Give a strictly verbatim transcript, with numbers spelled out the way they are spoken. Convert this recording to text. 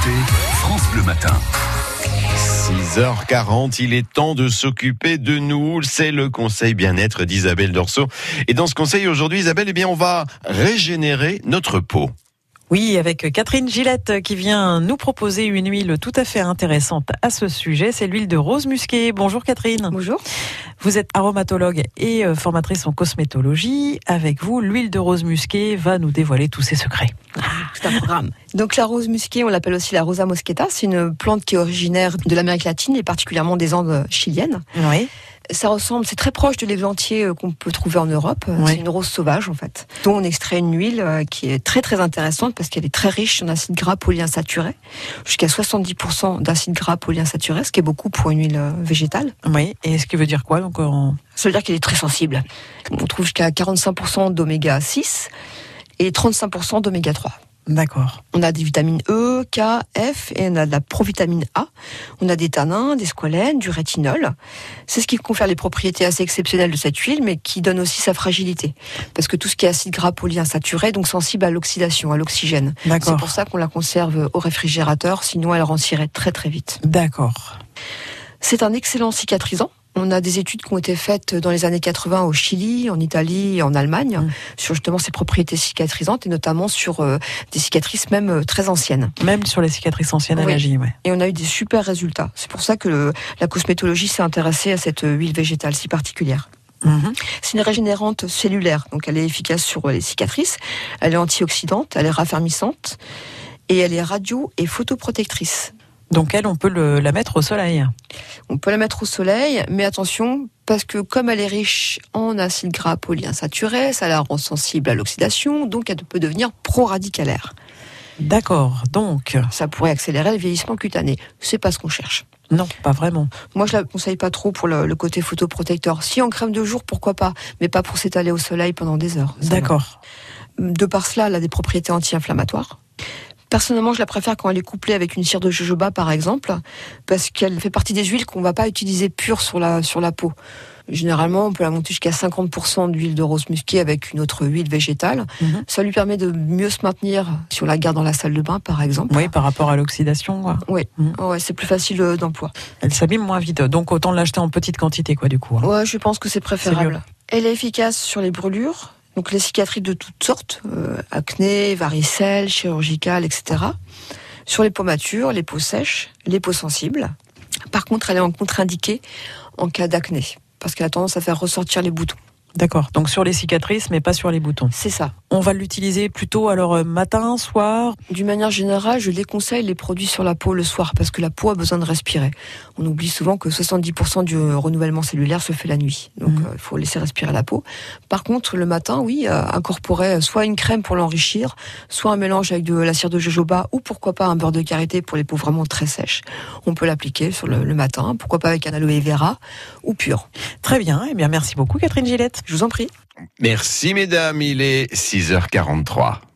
écoutez France Bleu Matin. six heures quarante, il est temps de s'occuper de nous. C'est le conseil bien-être d'Isabelle Dorso. Et dans ce conseil aujourd'hui, Isabelle, eh bien, on va régénérer notre peau. Oui, avec Catherine Gillette qui vient nous proposer une huile tout à fait intéressante à ce sujet. C'est l'huile de rose musquée. Bonjour Catherine. Bonjour. Vous êtes aromatologue et formatrice en cosmétologie. Avec vous, l'huile de rose musquée va nous dévoiler tous ses secrets. Ah, c'est un programme. Donc la rose musquée, on l'appelle aussi la Rosa mosqueta. C'est une plante qui est originaire de l'Amérique latine et particulièrement des Andes chiliennes. Oui. Ça ressemble, c'est très proche de l'églantier qu'on peut trouver en Europe. Oui. C'est une rose sauvage en fait, dont on extrait une huile qui est très très intéressante parce qu'elle est très riche en acides gras polyinsaturés, jusqu'à soixante-dix pour cent d'acides gras polyinsaturés, ce qui est beaucoup pour une huile végétale. Oui, et ce qui veut dire quoi donc en... Ça veut dire qu'elle est très sensible. On trouve jusqu'à quarante-cinq pour cent d'oméga six et trente-cinq pour cent d'oméga trois. D'accord. On a des vitamines E, K, F et on a de la provitamine A. On a des tanins, des squalènes, du rétinol. C'est ce qui confère les propriétés assez exceptionnelles de cette huile, mais qui donne aussi sa fragilité. Parce que tout ce qui est acide gras polyinsaturé, donc sensible à l'oxydation, à l'oxygène. D'accord. C'est pour ça qu'on la conserve au réfrigérateur, sinon elle rancirait très très vite. D'accord. C'est un excellent cicatrisant. On a des études qui ont été faites dans les années quatre-vingts au Chili, en Italie et en Allemagne mmh. sur justement ses propriétés cicatrisantes et notamment sur euh, des cicatrices même euh, très anciennes. Même sur les cicatrices anciennes à oui. l'âge, ouais. Et on a eu des super résultats. C'est pour ça que le, la cosmétologie s'est intéressée à cette huile végétale si particulière. Mmh. C'est une régénérante cellulaire, donc elle est efficace sur les cicatrices, elle est antioxydante, elle est raffermissante et elle est radio- et photoprotectrice. Donc elle, on peut le, la mettre au soleil. On peut la mettre au soleil, mais attention, parce que comme elle est riche en acides gras polyinsaturés, ça la rend sensible à l'oxydation, donc elle peut devenir pro-radicalaire. D'accord, donc... Ça pourrait accélérer le vieillissement cutané. C'est pas ce qu'on cherche. Non, pas vraiment. Moi, je la conseille pas trop pour le, le côté photoprotecteur. Si en crème de jour, pourquoi pas, mais pas pour s'étaler au soleil pendant des heures. D'accord. Va. De par cela, elle a des propriétés anti-inflammatoires. Personnellement, je la préfère quand elle est couplée avec une cire de jojoba, par exemple, parce qu'elle fait partie des huiles qu'on ne va pas utiliser pure sur la, sur la peau. Généralement, on peut la monter jusqu'à cinquante pour cent d'huile de rose musquée avec une autre huile végétale. Mmh. Ça lui permet de mieux se maintenir si on la garde dans la salle de bain, par exemple. Oui, par rapport à l'oxydation, quoi. Oui, mmh. ouais, c'est plus facile d'emploi. Elle s'abîme moins vite, donc autant l'acheter en petite quantité, quoi, du coup. Hein. Ouais, je pense que c'est préférable. C'est Elle est efficace sur les brûlures. Donc les cicatrices de toutes sortes, euh, acné, varicelles, chirurgicales, et cetera. Sur les pommatures, les peaux sèches, les peaux sensibles. Par contre, elle est en contre-indiquée en cas d'acné, parce qu'elle a tendance à faire ressortir les boutons. D'accord, donc sur les cicatrices, mais pas sur les boutons. C'est ça. On va l'utiliser plutôt alors matin, soir ? D'une manière générale, je déconseille les produits sur la peau le soir, parce que la peau a besoin de respirer. On oublie souvent que soixante-dix pour cent du renouvellement cellulaire se fait la nuit, donc il mmh. euh, faut laisser respirer la peau. Par contre, le matin, oui, euh, incorporer soit une crème pour l'enrichir, soit un mélange avec de la cire de jojoba, ou pourquoi pas un beurre de karité pour les peaux vraiment très sèches. On peut l'appliquer sur le, le matin, pourquoi pas avec un aloe vera, ou pur. Très bien, eh bien merci beaucoup Catherine Gillette. Je vous en prie. Merci mesdames, il est six heures quarante-trois.